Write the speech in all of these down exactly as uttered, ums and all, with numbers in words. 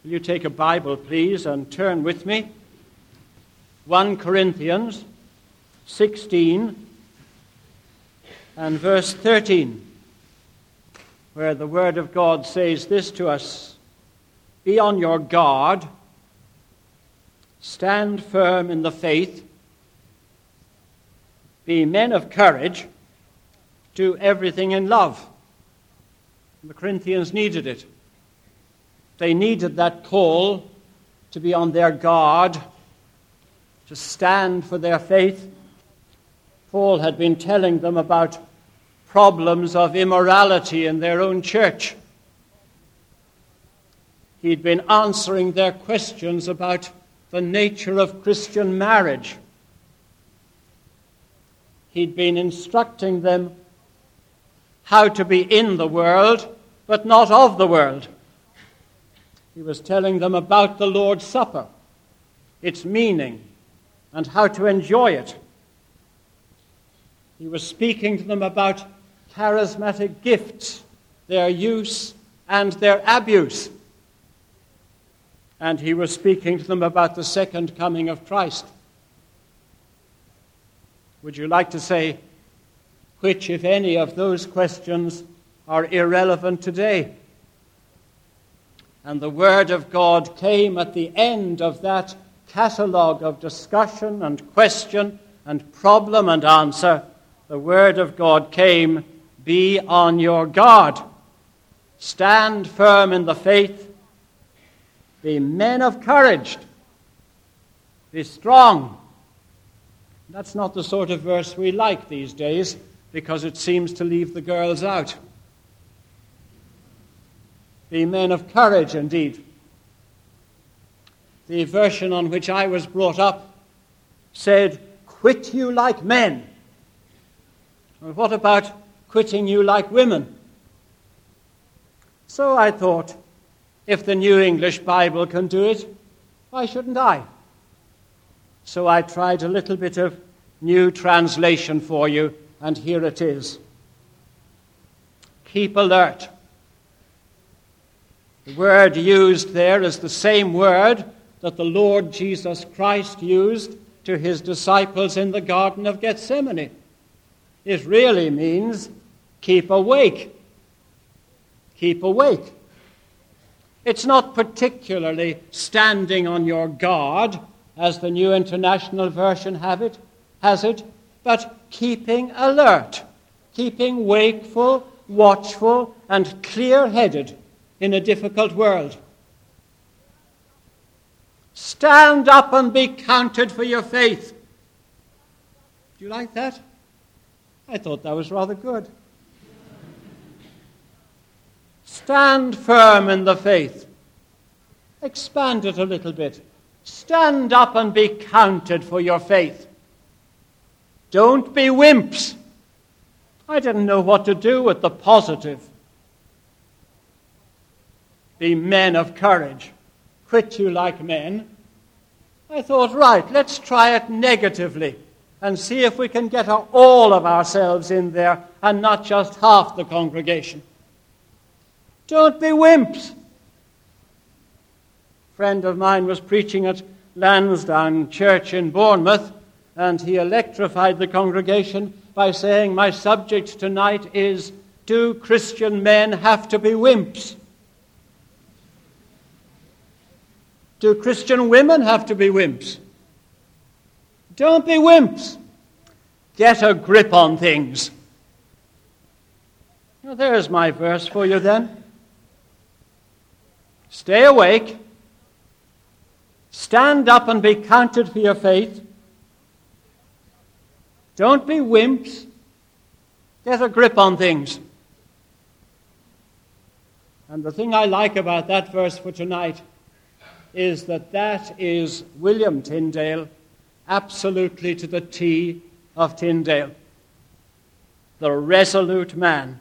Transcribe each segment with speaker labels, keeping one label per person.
Speaker 1: Will you take a Bible, please, and turn with me? First Corinthians sixteen and verse thirteen, where the Word of God says this to us: "Be on your guard, stand firm in the faith, be men of courage, do everything in love." And the Corinthians needed it. They needed that call to be on their guard, to stand for their faith. Paul had been telling them about problems of immorality in their own church. He'd been answering their questions about the nature of Christian marriage. He'd been instructing them how to be in the world, but not of the world. He was telling them about the Lord's Supper, its meaning, and how to enjoy it. He was speaking to them about charismatic gifts, their use and their abuse. And he was speaking to them about the second coming of Christ. Would you like to say which, if any, of those questions are irrelevant today? And the Word of God came at the end of that catalogue of discussion and question and problem and answer. The Word of God came: be on your guard, stand firm in the faith, be men of courage, be strong. That's not the sort of verse we like these days, because it seems to leave the girls out. Be men of courage, indeed. The version on which I was brought up said, "Quit you like men." Well, what about quitting you like women? So I thought, if the New English Bible can do it, why shouldn't I? So I tried a little bit of new translation for you, and here it is. Keep alert. The word used there is the same word that the Lord Jesus Christ used to his disciples in the Garden of Gethsemane. It really means keep awake. Keep awake. It's not particularly standing on your guard, as the New International Version have it, has it, but keeping alert, keeping wakeful, watchful, and clear-headed in a difficult world. Stand up and be counted for your faith. Do you like that? I thought that was rather good. Stand firm in the faith. Expand it a little bit. Stand up and be counted for your faith. Don't be wimps. I didn't know what to do with the positive. Be men of courage. Quit you like men. I thought, right, let's try it negatively and see if we can get all of ourselves in there and not just half the congregation. Don't be wimps. A friend of mine was preaching at Lansdowne Church in Bournemouth, and he electrified the congregation by saying, "My subject tonight is, do Christian men have to be wimps? Do Christian women have to be wimps? Don't be wimps. Get a grip on things." Now there's my verse for you then. Stay awake. Stand up and be counted for your faith. Don't be wimps. Get a grip on things. And the thing I like about that verse for tonight is that that is William Tyndale, absolutely to the T of Tyndale. The resolute man.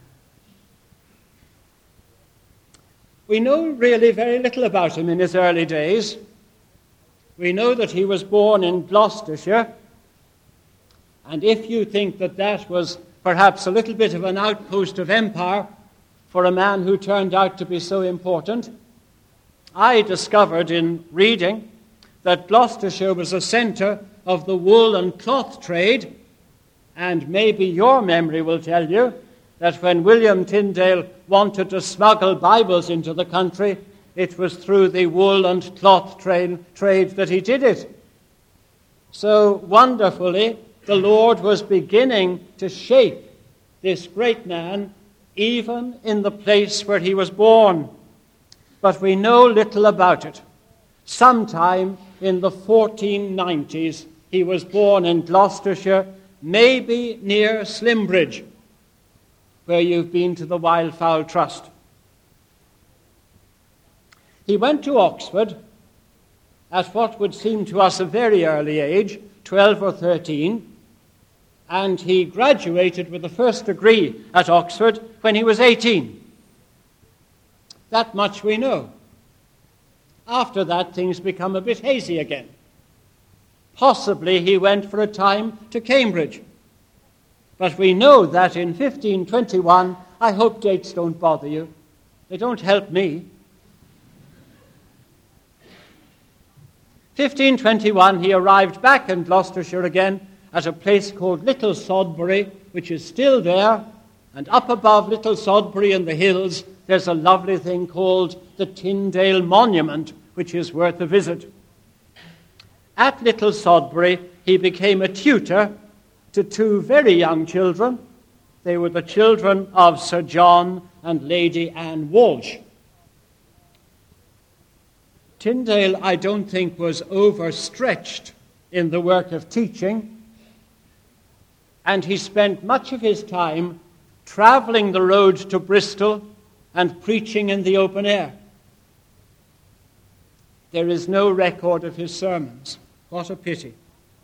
Speaker 1: We know really very little about him in his early days. We know that he was born in Gloucestershire, and if you think that that was perhaps a little bit of an outpost of empire for a man who turned out to be so important, I discovered in reading that Gloucestershire was a centre of the wool and cloth trade, and maybe your memory will tell you that when William Tyndale wanted to smuggle Bibles into the country, it was through the wool and cloth trade, trade that he did it. So wonderfully, the Lord was beginning to shape this great man even in the place where he was born. But we know little about it. Sometime in the fourteen nineties, he was born in Gloucestershire, maybe near Slimbridge, where you've been to the Wildfowl Trust. He went to Oxford at what would seem to us a very early age, twelve or thirteen, and he graduated with a first degree at Oxford when he was eighteen. That much we know. After that, things become a bit hazy again. Possibly he went for a time to Cambridge. But we know that in fifteen twenty-one, I hope dates don't bother you. They don't help me. fifteen twenty-one, he arrived back in Gloucestershire again at a place called Little Sodbury, which is still there, and up above Little Sodbury in the hills, there's a lovely thing called the Tyndale Monument, which is worth a visit. At Little Sodbury, he became a tutor to two very young children. They were the children of Sir John and Lady Anne Walsh. Tyndale, I don't think, was overstretched in the work of teaching, and he spent much of his time travelling the road to Bristol and preaching in the open air. There is no record of his sermons. What a pity.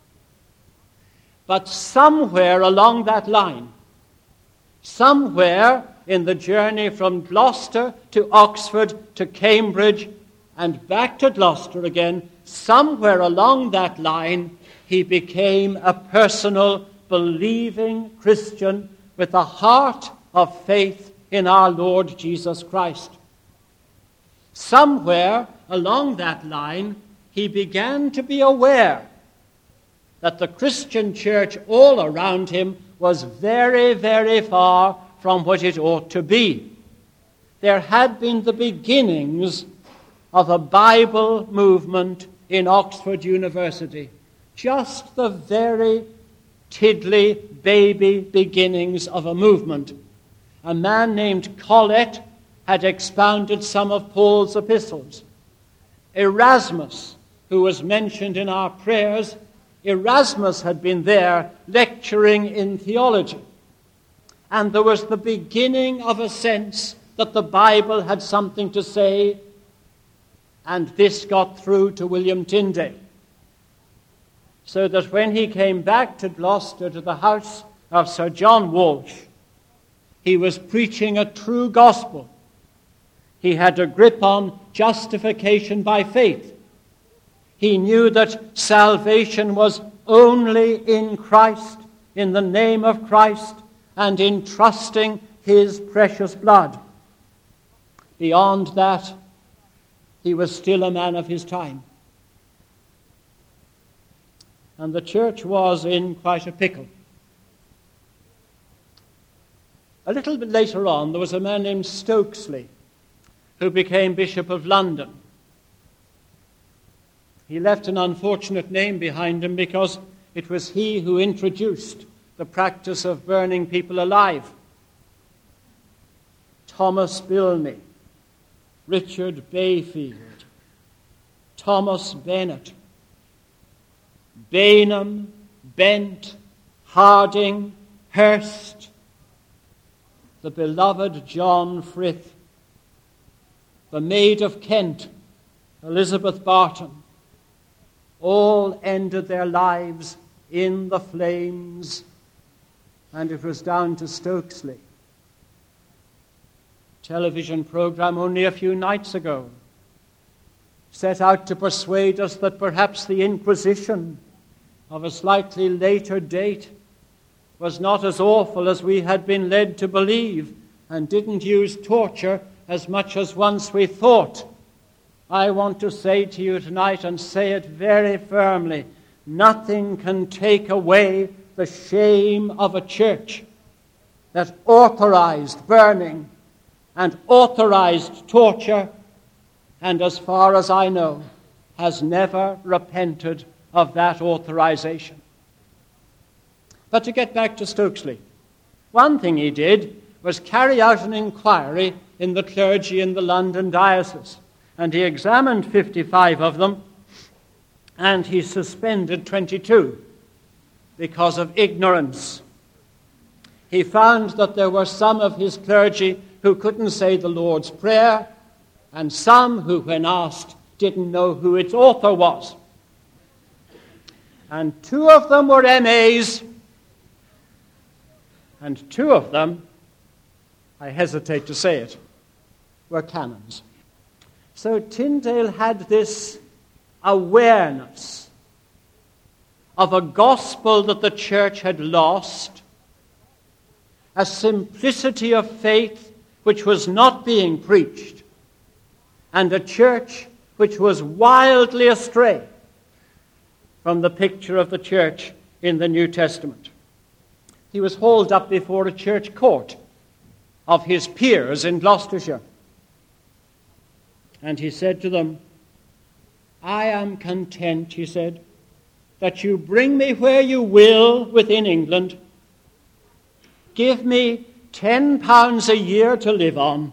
Speaker 1: But somewhere along that line, somewhere in the journey from Gloucester to Oxford to Cambridge and back to Gloucester again, somewhere along that line, he became a personal, believing Christian with a heart of faith in our Lord Jesus Christ. Somewhere along that line, he began to be aware that the Christian church all around him was very, very far from what it ought to be. There had been the beginnings of a Bible movement in Oxford University, just the very tiddly baby beginnings of a movement. A man named Colet had expounded some of Paul's epistles. Erasmus, who was mentioned in our prayers, Erasmus had been there lecturing in theology. And there was the beginning of a sense that the Bible had something to say, and this got through to William Tyndale. So that when he came back to Gloucester, to the house of Sir John Walsh, he was preaching a true gospel. He had a grip on justification by faith. He knew that salvation was only in Christ, in the name of Christ, and in trusting his precious blood. Beyond that, he was still a man of his time. And the church was in quite a pickle. A little bit later on, there was a man named Stokesley who became Bishop of London. He left an unfortunate name behind him because it was he who introduced the practice of burning people alive. Thomas Bilney, Richard Bayfield, Thomas Bennett, Bainham, Bent, Harding, Hurst, the beloved John Frith, the Maid of Kent, Elizabeth Barton, all ended their lives in the flames, and it was down to Stokesley. Television program only a few nights ago set out to persuade us that perhaps the Inquisition of a slightly later date was not as awful as we had been led to believe, and didn't use torture as much as once we thought. I want to say to you tonight, and say it very firmly, nothing can take away the shame of a church that authorized burning and authorized torture, and as far as I know, has never repented of that authorization. But to get back to Stokesley, one thing he did was carry out an inquiry in the clergy in the London diocese, and he examined fifty-five of them, and he suspended twenty-two because of ignorance. He found that there were some of his clergy who couldn't say the Lord's Prayer, and some who, when asked, didn't know who its author was. And two of them were M As, and two of them, I hesitate to say it, were canons. So Tyndale had this awareness of a gospel that the church had lost, a simplicity of faith which was not being preached, and a church which was wildly astray from the picture of the church in the New Testament. He was hauled up before a church court of his peers in Gloucestershire. And he said to them, I am content, he said, that you bring me where you will within England. Give me ten pounds a year to live on.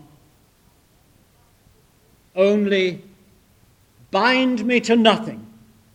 Speaker 1: Only bind me to nothing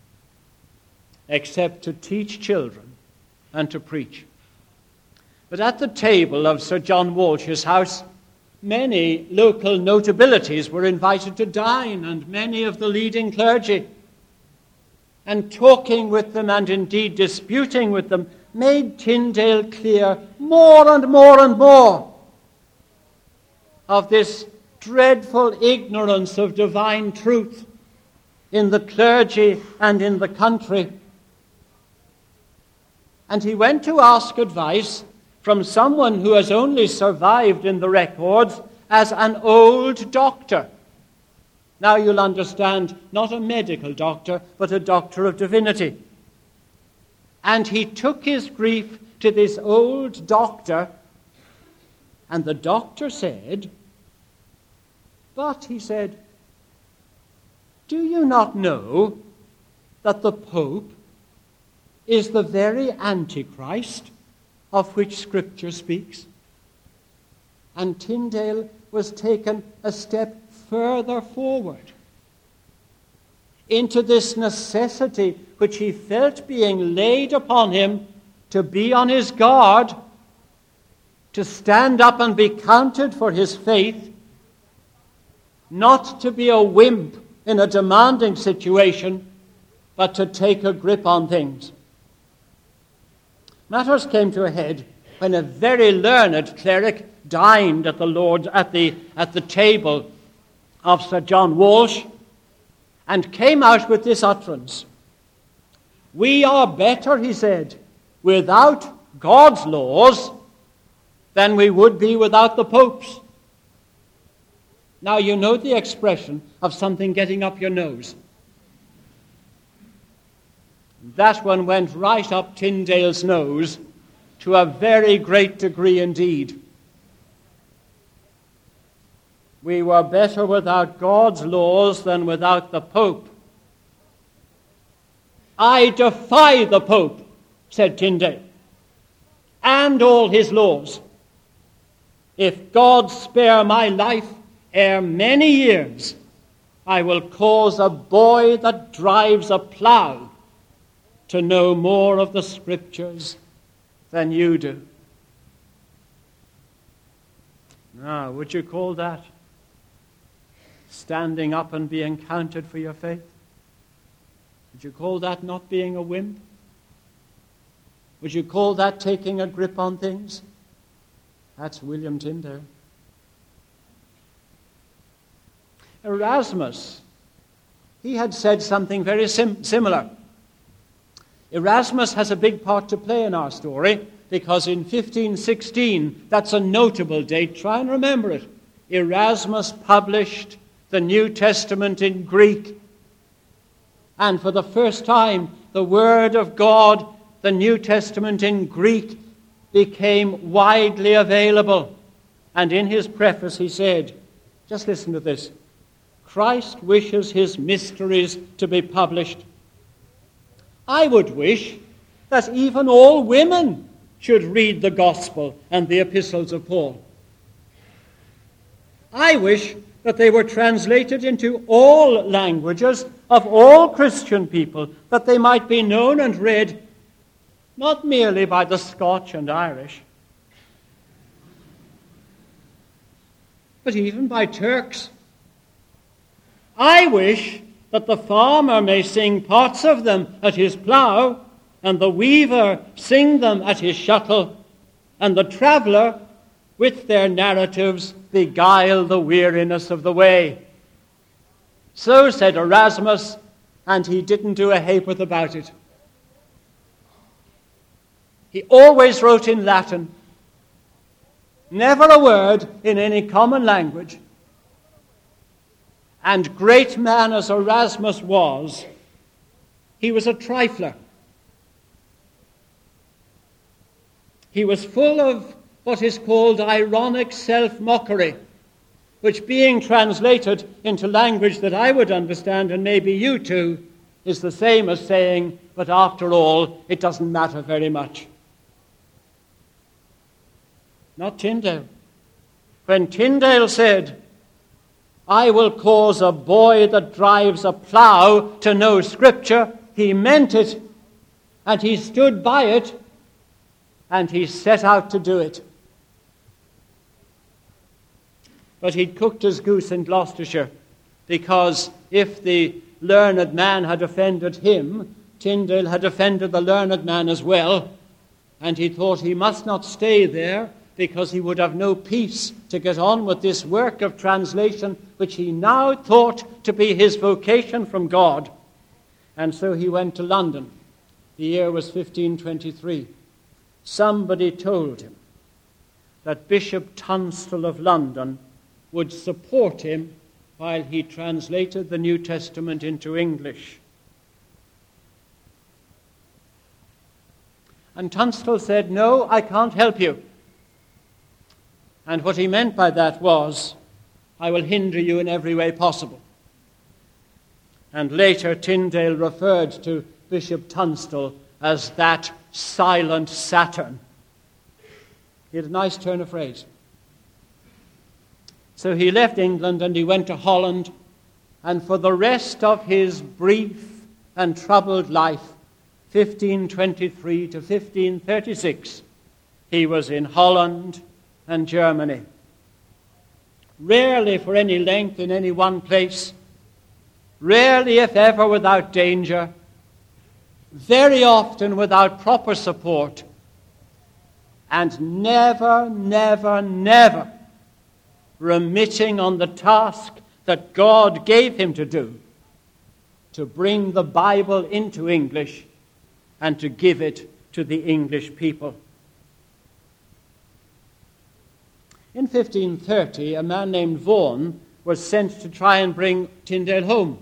Speaker 1: except to teach children and to preach. But at the table of Sir John Walsh's house, many local notabilities were invited to dine, and many of the leading clergy. And talking with them, and indeed disputing with them, made Tyndale clear more and more and more of this dreadful ignorance of divine truth in the clergy and in the country. And he went to ask advice from someone who has only survived in the records as an old doctor. Now you'll understand, not a medical doctor, but a doctor of divinity. And he took his grief to this old doctor, and the doctor said, but, he said, do you not know that the Pope is the very Antichrist of which Scripture speaks? And Tyndale was taken a step further forward into this necessity which he felt being laid upon him to be on his guard, to stand up and be counted for his faith, not to be a wimp in a demanding situation, but to take a grip on things. Matters came to a head when a very learned cleric dined at the Lord at the at the table of Sir John Walsh, and came out with this utterance. We are better, he said, without God's laws than we would be without the Pope's. Now you know the expression of something getting up your nose. That one went right up Tyndale's nose to a very great degree indeed. We were better without God's laws than without the Pope. I defy the Pope, said Tyndale, and all his laws. If God spare my life ere many years, I will cause a boy that drives a plough to know more of the Scriptures than you do. Now, would you call that standing up and being counted for your faith? Would you call that not being a wimp? Would you call that taking a grip on things? That's William Tyndale. Erasmus, he had said something very sim- similar. Erasmus has a big part to play in our story because in fifteen sixteen, that's a notable date, try and remember it, Erasmus published the New Testament in Greek. And for the first time, the Word of God, the New Testament in Greek, became widely available. And in his preface he said, just listen to this, Christ wishes his mysteries to be published. I would wish that even all women should read the gospel and the epistles of Paul. I wish that they were translated into all languages of all Christian people, that they might be known and read not merely by the Scotch and Irish, but even by Turks. I wish that the farmer may sing parts of them at his plough, and the weaver sing them at his shuttle, and the traveller with their narratives beguile the weariness of the way. So said Erasmus, and he didn't do a ha'porth about it. He always wrote in Latin, never a word in any common language. And great man as Erasmus was, he was a trifler. He was full of what is called ironic self-mockery, which being translated into language that I would understand, and maybe you too, is the same as saying, but after all, it doesn't matter very much. Not Tyndale. When Tyndale said, I will cause a boy that drives a plough to know Scripture, he meant it, and he stood by it, and he set out to do it. But he'd cooked his goose in Gloucestershire, because if the learned man had offended him, Tyndale had offended the learned man as well, and he thought he must not stay there, because he would have no peace to get on with this work of translation, which he now thought to be his vocation from God. And so he went to London. The year was fifteen twenty-three. Somebody told him that Bishop Tunstall of London would support him while he translated the New Testament into English. And Tunstall said, no, I can't help you. And what he meant by that was, I will hinder you in every way possible. And later Tyndale referred to Bishop Tunstall as that silent Saturn. He had a nice turn of phrase. So he left England and he went to Holland, and for the rest of his brief and troubled life, fifteen twenty-three to fifteen thirty-six, he was in Holland and Germany. Rarely for any length in any one place, rarely if ever without danger, very often without proper support, and never, never, never remitting on the task that God gave him to do, to bring the Bible into English and to give it to the English people. In fifteen thirty, a man named Vaughan was sent to try and bring Tyndale home.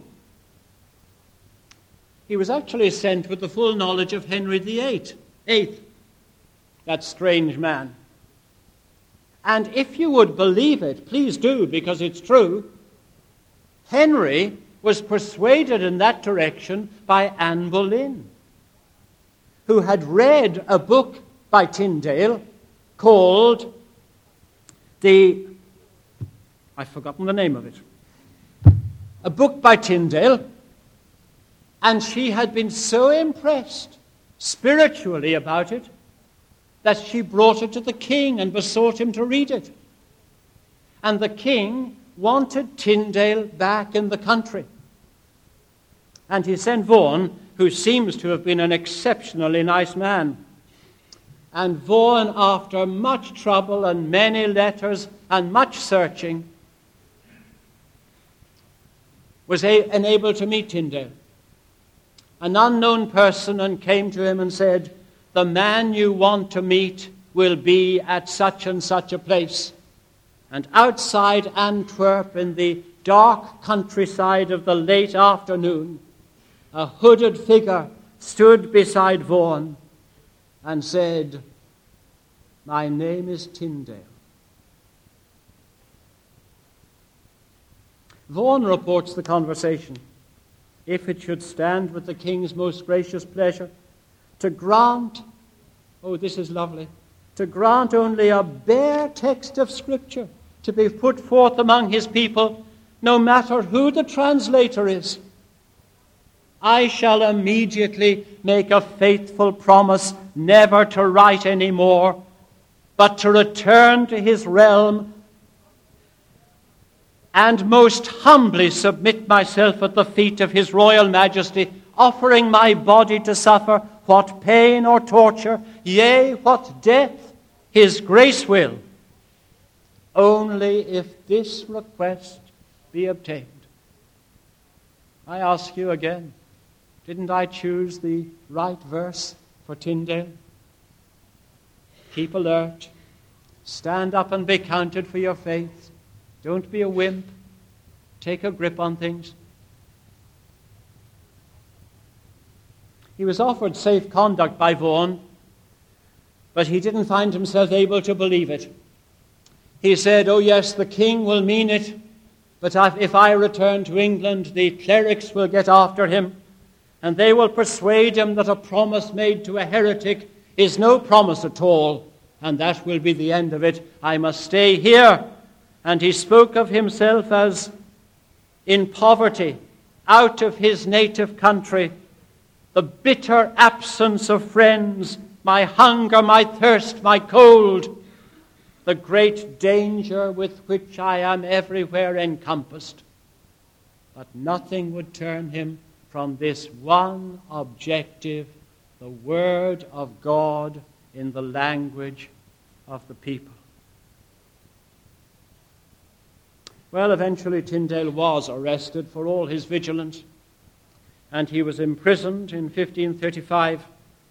Speaker 1: He was actually sent with the full knowledge of Henry the Eighth, eighth, that strange man. And if you would believe it, please do, because it's true, Henry was persuaded in that direction by Anne Boleyn, who had read a book by Tyndale called the, I've forgotten the name of it, a book by Tyndale, and she had been so impressed spiritually about it that she brought it to the king and besought him to read it. And the king wanted Tyndale back in the country. And he sent Vaughan, who seems to have been an exceptionally nice man. And Vaughan, after much trouble and many letters and much searching, was a- unable to meet Tyndale. An unknown person and came to him and said, the man you want to meet will be at such and such a place. And outside Antwerp, in the dark countryside of the late afternoon, a hooded figure stood beside Vaughan and said, "My name is Tyndale." Vaughan reports the conversation, "If it should stand with the King's most gracious pleasure, to grant," oh, this is lovely, "to grant only a bare text of Scripture to be put forth among his people, no matter who the translator is, I shall immediately make a faithful promise never to write any more, but to return to his realm and most humbly submit myself at the feet of his royal majesty, offering my body to suffer what pain or torture, yea, what death his grace will, only if this request be obtained." I ask you again, didn't I choose the right verse for Tyndale? Keep alert. Stand up and be counted for your faith. Don't be a wimp. Take a grip on things. He was offered safe conduct by Vaughan, but he didn't find himself able to believe it. He said, "Oh yes, the king will mean it, but if I return to England, the clerics will get after him, and they will persuade him that a promise made to a heretic is no promise at all, and that will be the end of it. I must stay here." And he spoke of himself as in poverty, out of his native country, the bitter absence of friends, my hunger, my thirst, my cold, the great danger with which I am everywhere encompassed. But nothing would turn him from this one objective, the Word of God in the language of the people. Well, eventually Tyndale was arrested for all his vigilance, and he was imprisoned in fifteen thirty-five.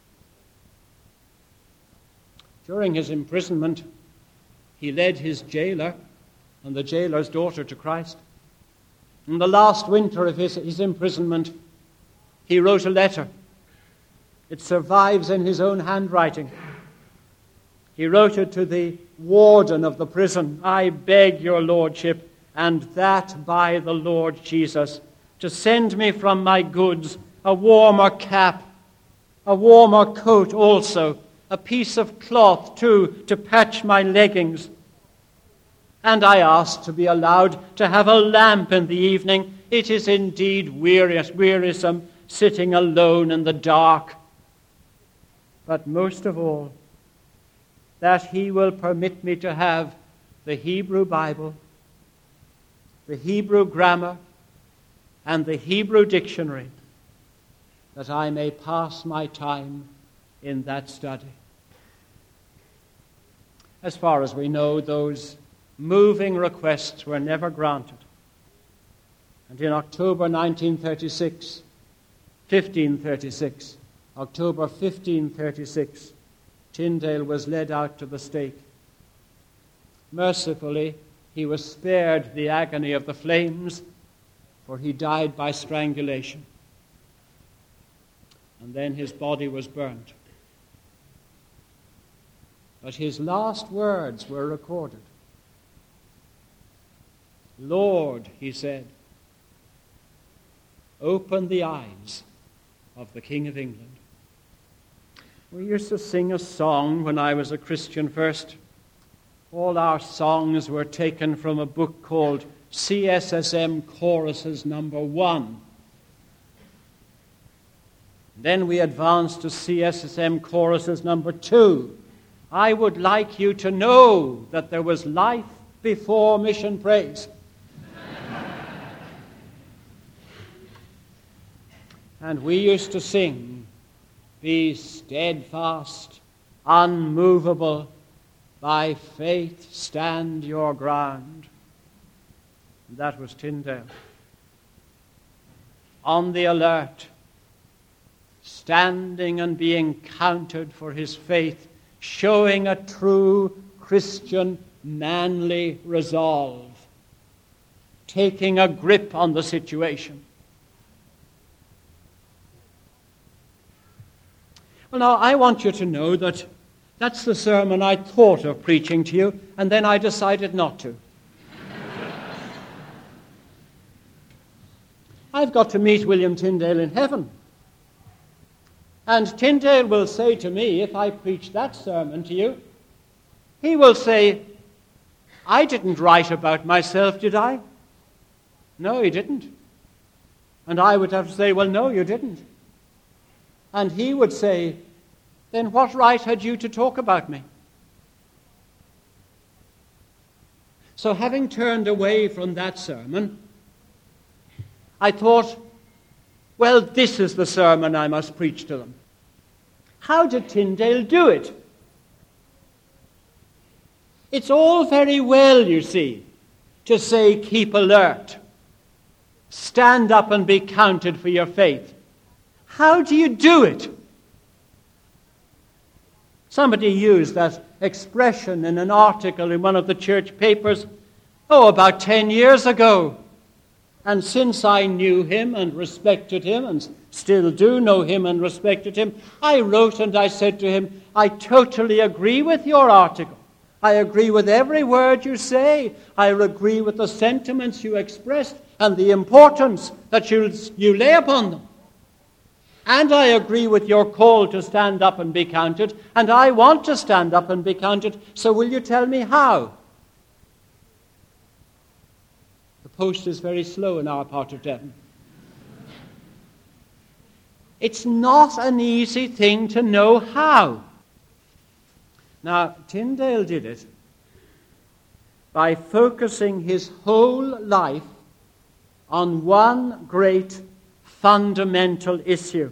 Speaker 1: During his imprisonment, he led his jailer and the jailer's daughter to Christ. In the last winter of his, his imprisonment, he wrote a letter. It survives in his own handwriting. He wrote it to the warden of the prison. "I beg your lordship, and that by the Lord Jesus, to send me from my goods a warmer cap, a warmer coat also, a piece of cloth too, to patch my leggings. And I ask to be allowed to have a lamp in the evening. It is indeed wearisome sitting alone in the dark. But most of all, that he will permit me to have the Hebrew Bible, the Hebrew grammar, and the Hebrew dictionary, that I may pass my time in that study." As far as we know, those moving requests were never granted. And in October nineteen thirty-six, fifteen thirty-six, October fifteen thirty-six, Tyndale was led out to the stake. Mercifully, he was spared the agony of the flames, for he died by strangulation. And then his body was burnt. But his last words were recorded. "Lord," he said, "open the eyes of the King of England." We used to sing a song when I was a Christian first. All our songs were taken from a book called C S S M Choruses Number One. Then we advanced to C S S M Choruses Number Two. I would like you to know that there was life before mission praise. And we used to sing, "Be steadfast, unmovable, by faith stand your ground." And that was Tyndale. On the alert, standing and being counted for his faith, showing a true Christian manly resolve. taking a grip on the situation. Well, now, I want you to know that that's the sermon I thought of preaching to you, and then I decided not to. I've got to meet William Tyndale in heaven. And Tyndale will say to me, if I preach that sermon to you, he will say, I didn't write about myself, did I? No, he didn't. And I would have to say, well, no, you didn't. And he would say, then what right had you to talk about me? So having turned away from that sermon, I thought, well, this is the sermon I must preach to them. How did Tyndale do it? It's all very well, you see, to say keep alert, stand up and be counted for your faith. How do you do it? Somebody used that expression in an article in one of the church papers, oh, about ten years ago. And since I knew him and respected him, and still do know him and respected him, I wrote and I said to him, I totally agree with your article. I agree with every word you say. I agree with the sentiments you expressed and the importance that you, you lay upon them. And I agree with your call to stand up and be counted, and I want to stand up and be counted, so will you tell me how? The post is very slow in our part of Devon. It's not an easy thing to know how. Now, Tyndale did it by focusing his whole life on one great fundamental issue.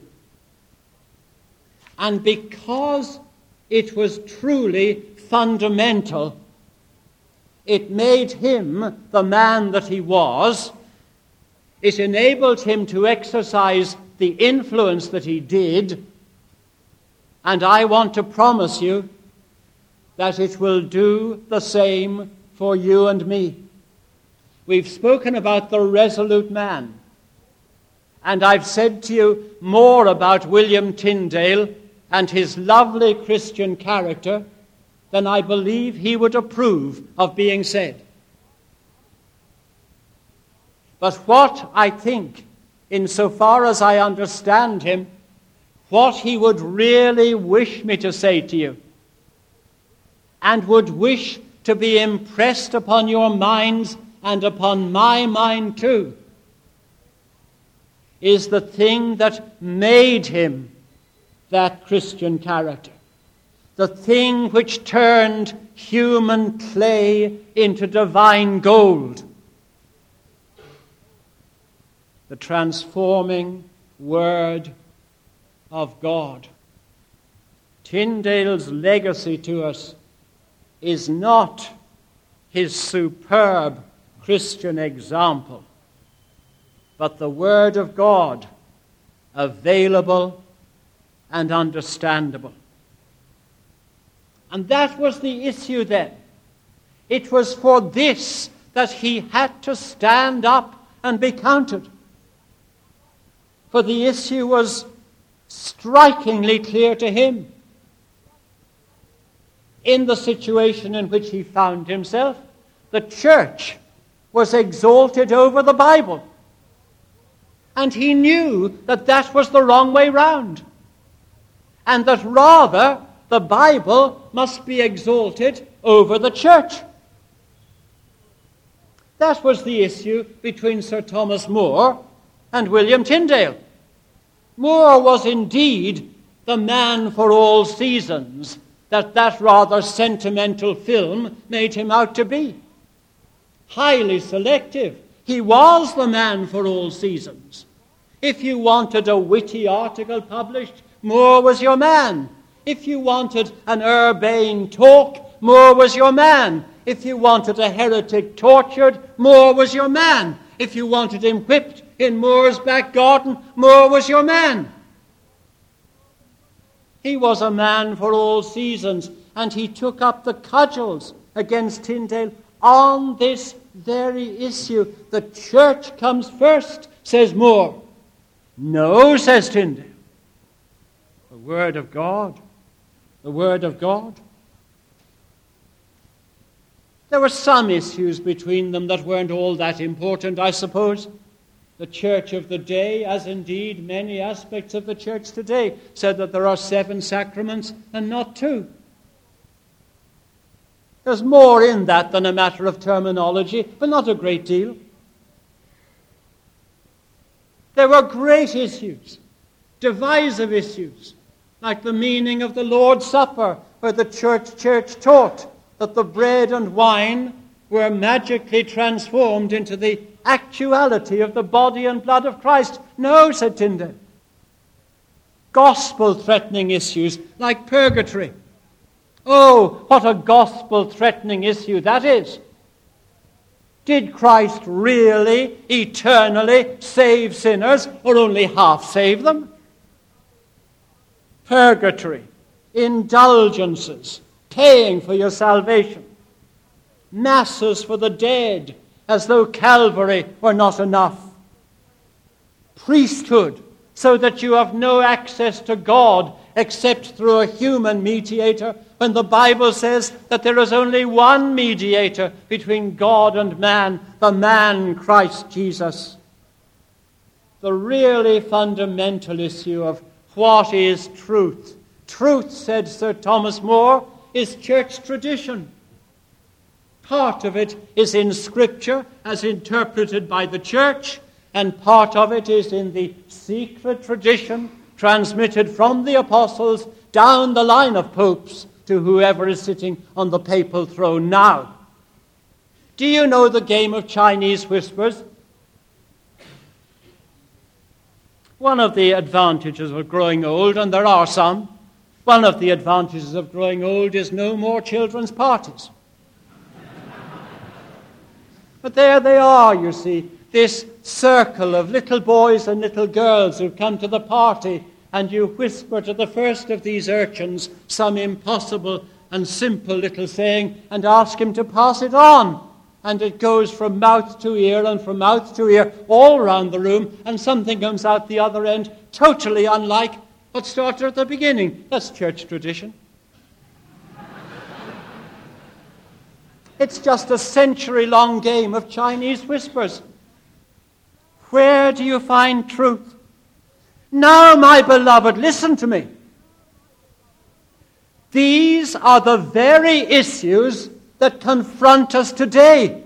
Speaker 1: And because it was truly fundamental, it made him the man that he was. It enabled him to exercise the influence that he did. And I want to promise you that it will do the same for you and me. We've spoken about the resolute man. And I've said to you more about William Tyndale and his lovely Christian character than I believe he would approve of being said. But what I think, insofar as I understand him, what he would really wish me to say to you, and would wish to be impressed upon your minds and upon my mind too, is the thing that made him that Christian character. The thing which turned human clay into divine gold. The transforming Word of God. Tyndale's legacy to us is not his superb Christian example, but the Word of God, available and understandable. And that was the issue then. It was for this that he had to stand up and be counted. For the issue was strikingly clear to him. In the situation in which he found himself, the church was exalted over the Bible. And he knew that that was the wrong way round. And that rather the Bible must be exalted over the church. That was the issue between Sir Thomas More and William Tyndale. More was indeed the man for all seasons that that rather sentimental film made him out to be. Highly selective. He was the man for all seasons. If you wanted a witty article published, More was your man. If you wanted an urbane talk, More was your man. If you wanted a heretic tortured, More was your man. If you wanted him whipped in More's back garden, More was your man. He was a man for all seasons, and he took up the cudgels against Tyndale on this very issue. The church comes first, says Moore. No, says Tyndale. The Word of God. The Word of God. There were some issues between them that weren't all that important, I suppose. The church of the day, as indeed many aspects of the church today, said that there are seven sacraments and not two. There's more in that than a matter of terminology, but not a great deal. There were great issues, divisive issues, like the meaning of the Lord's Supper, where the church church taught that the bread and wine were magically transformed into the actuality of the body and blood of Christ. No, said Tyndale. Gospel-threatening issues like purgatory. Oh, what a gospel-threatening issue that is. Did Christ really, eternally save sinners, or only half save them? Purgatory, indulgences, paying for your salvation, masses for the dead, as though Calvary were not enough, priesthood, so that you have no access to God except through a human mediator, when the Bible says that there is only one mediator between God and man, the man Christ Jesus. The really fundamental issue of what is truth. Truth, said Sir Thomas More, is church tradition. Part of it is in Scripture as interpreted by the church, and part of it is in the secret tradition transmitted from the apostles down the line of popes to whoever is sitting on the papal throne now. Do you know the game of Chinese whispers? One of the advantages of growing old, and there are some, one of the advantages of growing old is no more children's parties. But there they are, you see, this circle of little boys and little girls who come to the party, and you whisper to the first of these urchins some impossible and simple little saying and ask him to pass it on. And it goes from mouth to ear and from mouth to ear all round the room, and something comes out the other end totally unlike what started at the beginning. That's church tradition. It's just a century-long game of Chinese whispers. Where do you find truth? Now, my beloved, listen to me. These are the very issues that confront us today.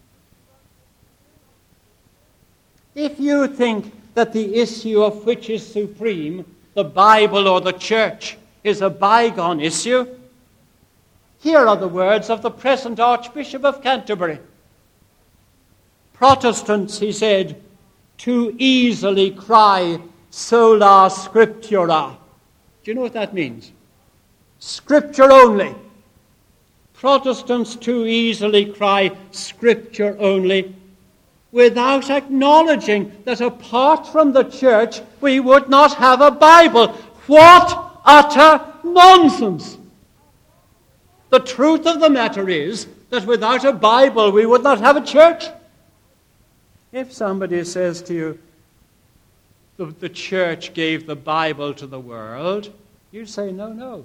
Speaker 1: If you think that the issue of which is supreme, the Bible or the church, is a bygone issue, here are the words of the present Archbishop of Canterbury. Protestants, he said, too easily cry sola scriptura. Do you know what that means? Scripture only. Protestants too easily cry Scripture only, without acknowledging that apart from the church, we would not have a Bible. What utter nonsense! The truth of the matter is that without a Bible, we would not have a church. If somebody says to you, the, the church gave the Bible to the world, you say, no, no.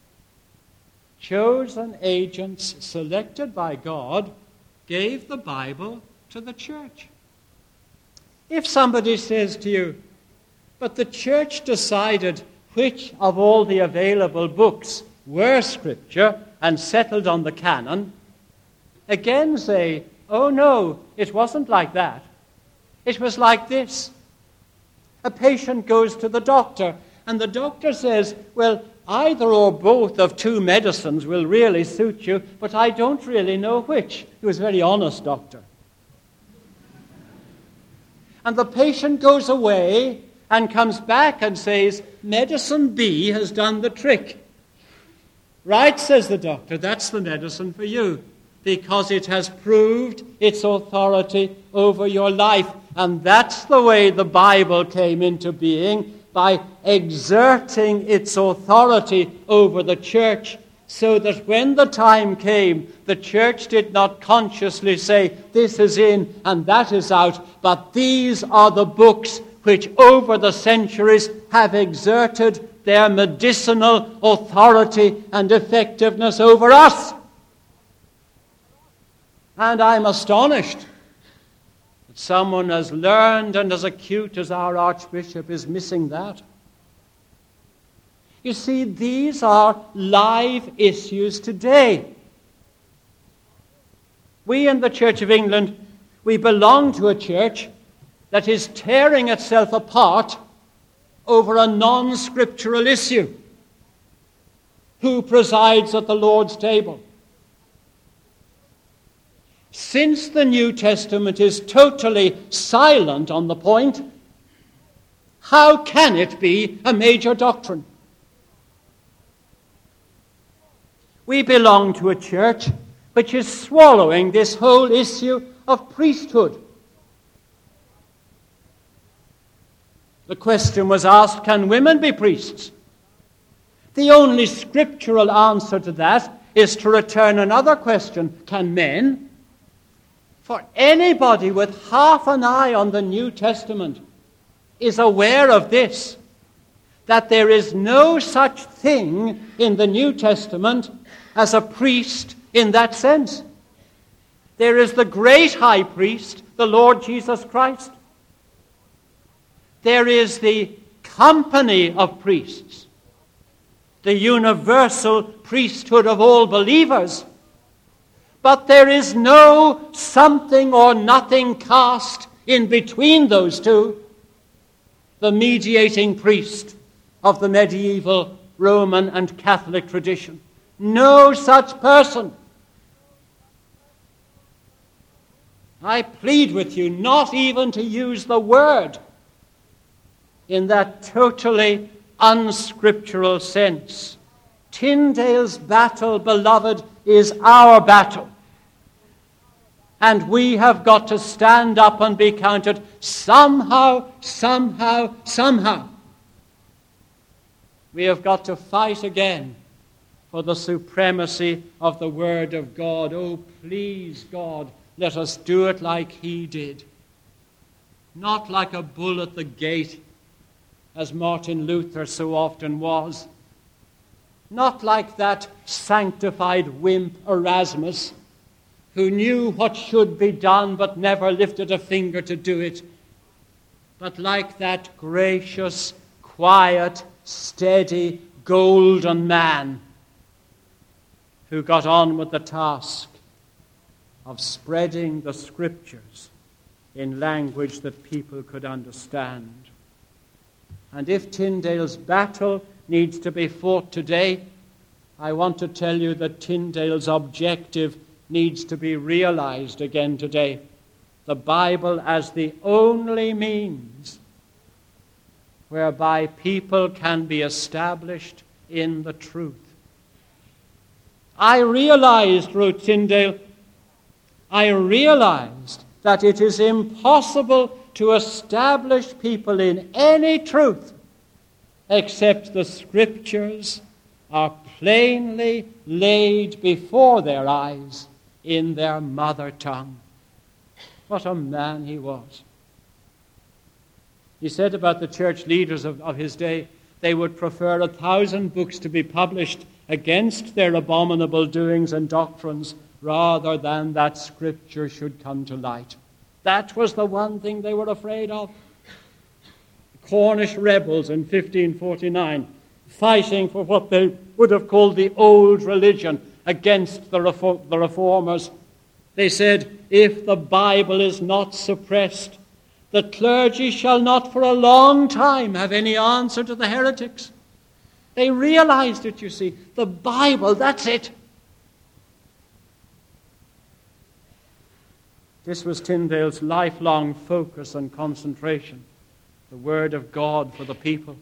Speaker 1: Chosen agents selected by God gave the Bible to the church. If somebody says to you, but the church decided which of all the available books were Scripture and settled on the canon, again say, oh no, it wasn't like that. It was like this. A patient goes to the doctor, and the doctor says, well, either or both of two medicines will really suit you, but I don't really know which. He was a very honest doctor. And the patient goes away and comes back and says, medicine B has done the trick. Right, says the doctor, that's the medicine for you, because it has proved its authority over your life. And that's the way the Bible came into being, by exerting its authority over the church, so that when the time came, the church did not consciously say, this is in and that is out, but these are the books which over the centuries have exerted their medicinal authority and effectiveness over us. And I'm astonished that someone as learned and as acute as our Archbishop is missing that. You see, these are live issues today. We in the Church of England, we belong to a church that is tearing itself apart over a non-scriptural issue. Who presides at the Lord's table? Since the New Testament is totally silent on the point, how can it be a major doctrine? We belong to a church which is swallowing this whole issue of priesthood. The question was asked, can women be priests? The only scriptural answer to that is to return another question, can men? For anybody with half an eye on the New Testament is aware of this, that there is no such thing in the New Testament as a priest in that sense. There is the great high priest, the Lord Jesus Christ. There is the company of priests, the universal priesthood of all believers. But there is no something or nothing caste in between those two, the mediating priest of the medieval Roman and Catholic tradition. No such person. I plead with you not even to use the word in that totally unscriptural sense. Tyndale's battle, beloved, is our battle. And we have got to stand up and be counted somehow, somehow, somehow. We have got to fight again for the supremacy of the Word of God. Oh, please, God, let us do it like He did. Not like a bull at the gate, as Martin Luther so often was. Not like that sanctified wimp Erasmus, who knew what should be done but never lifted a finger to do it. But like that gracious, quiet, steady, golden man who got on with the task of spreading the Scriptures in language that people could understand. And if Tyndale's battle needs to be fought today, I want to tell you that Tyndale's objective needs to be realized again today. The Bible as the only means whereby people can be established in the truth. I realized, wrote Tyndale, I realized that it is impossible to establish people in any truth except the Scriptures are plainly laid before their eyes in their mother tongue. What a man he was. He said about the church leaders of, of his day, they would prefer a thousand books to be published against their abominable doings and doctrines rather than that Scripture should come to light. That was the one thing they were afraid of. Cornish rebels in fifteen forty-nine, fighting for what they would have called the old religion against the, reform- the reformers. They said, if the Bible is not suppressed, the clergy shall not for a long time have any answer to the heretics. They realized it, you see. The Bible, that's it. This was Tyndale's lifelong focus and concentration, the Word of God for the people.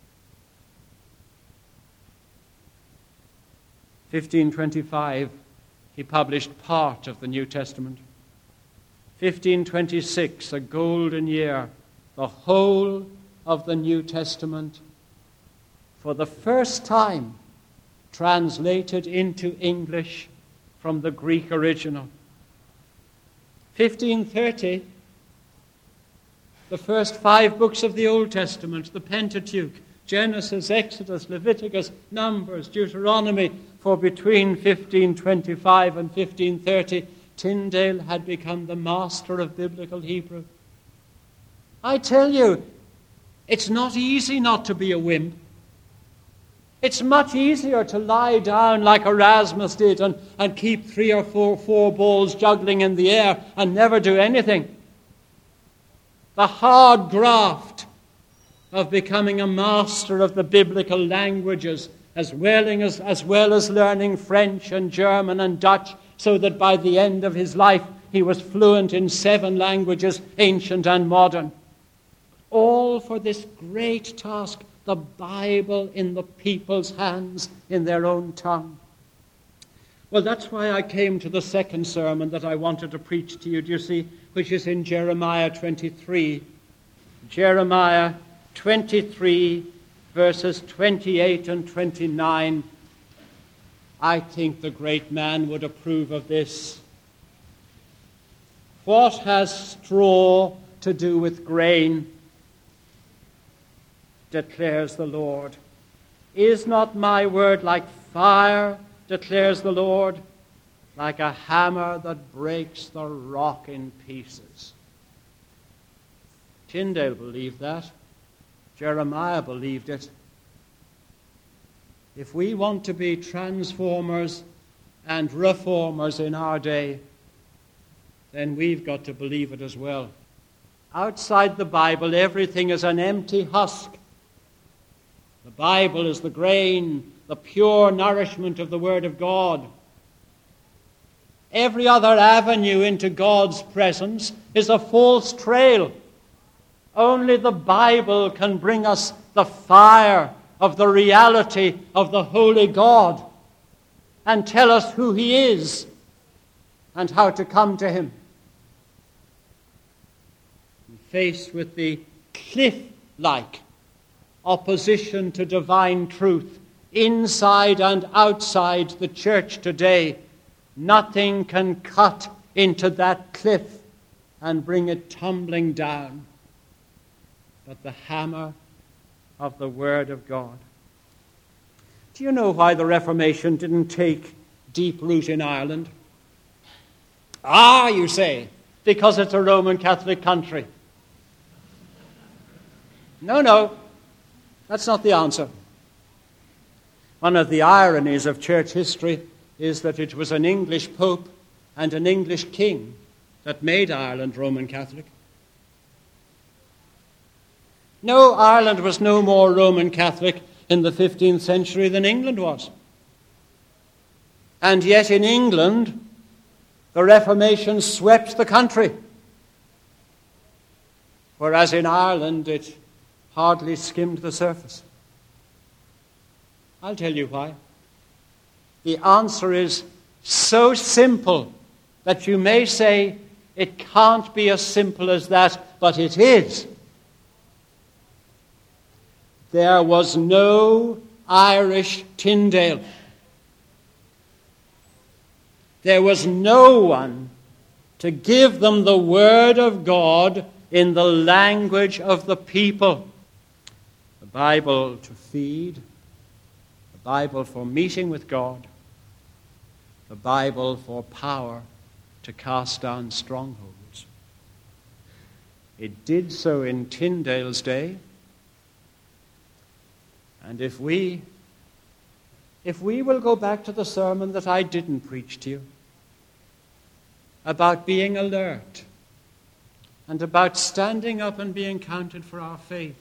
Speaker 1: fifteen twenty-five, he published part of the New Testament. fifteen twenty-six, a golden year, the whole of the New Testament. For the first time, translated into English from the Greek original. fifteen thirty, the first five books of the Old Testament, the Pentateuch, Genesis, Exodus, Leviticus, Numbers, Deuteronomy, for between fifteen twenty-five and fifteen thirty, Tyndale had become the master of biblical Hebrew. I tell you, it's not easy not to be a wimp. It's much easier to lie down like Erasmus did and, and keep three or four, four balls juggling in the air and never do anything. The hard graft of becoming a master of the biblical languages, as well as, as well as learning French and German and Dutch, so that by the end of his life he was fluent in seven languages, ancient and modern. All for this great task, the Bible in the people's hands in their own tongue. Well, that's why I came to the second sermon that I wanted to preach to you, do you see, which is in Jeremiah twenty-three. Jeremiah twenty-three, verses twenty-eight and twenty-nine. I think the great man would approve of this. What has straw to do with grain, declares the Lord? Is not my word like fire, declares the Lord, like a hammer that breaks the rock in pieces? Tyndale believed that. Jeremiah believed it. If we want to be transformers and reformers in our day, then we've got to believe it as well. Outside the Bible, everything is an empty husk. The Bible is the grain, the pure nourishment of the Word of God. Every other avenue into God's presence is a false trail. Only the Bible can bring us the fire of the reality of the Holy God and tell us who He is and how to come to Him. Faced with the cliff-like opposition to divine truth inside and outside the church today, nothing can cut into that cliff and bring it tumbling down but the hammer of the Word of God. Do you know why the Reformation didn't take deep root in Ireland? Ah, you say, because it's a Roman Catholic country. No, no, that's not the answer. One of the ironies of church history is that it was an English pope and an English king that made Ireland Roman Catholic. No, Ireland was no more Roman Catholic in the fifteenth century than England was. And yet in England, the Reformation swept the country, whereas in Ireland it hardly skimmed the surface. I'll tell you why. The answer is so simple that you may say it can't be as simple as that, but it is. There was no Irish Tyndale. There was no one to give them the Word of God in the language of the people. The Bible to feed, the Bible for meeting with God, the Bible for power to cast down strongholds. It did so in Tyndale's day. And if we, if we will go back to the sermon that I didn't preach to you, about being alert and about standing up and being counted for our faith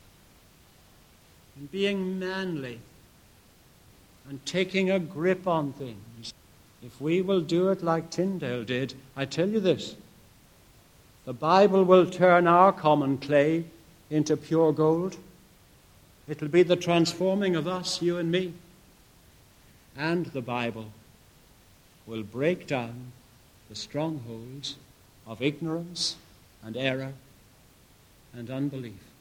Speaker 1: and being manly and taking a grip on things, if we will do it like Tyndale did, I tell you this, the Bible will turn our common clay into pure gold. It'll be the transforming of us, you and me. And the Bible will break down the strongholds of ignorance and error and unbelief.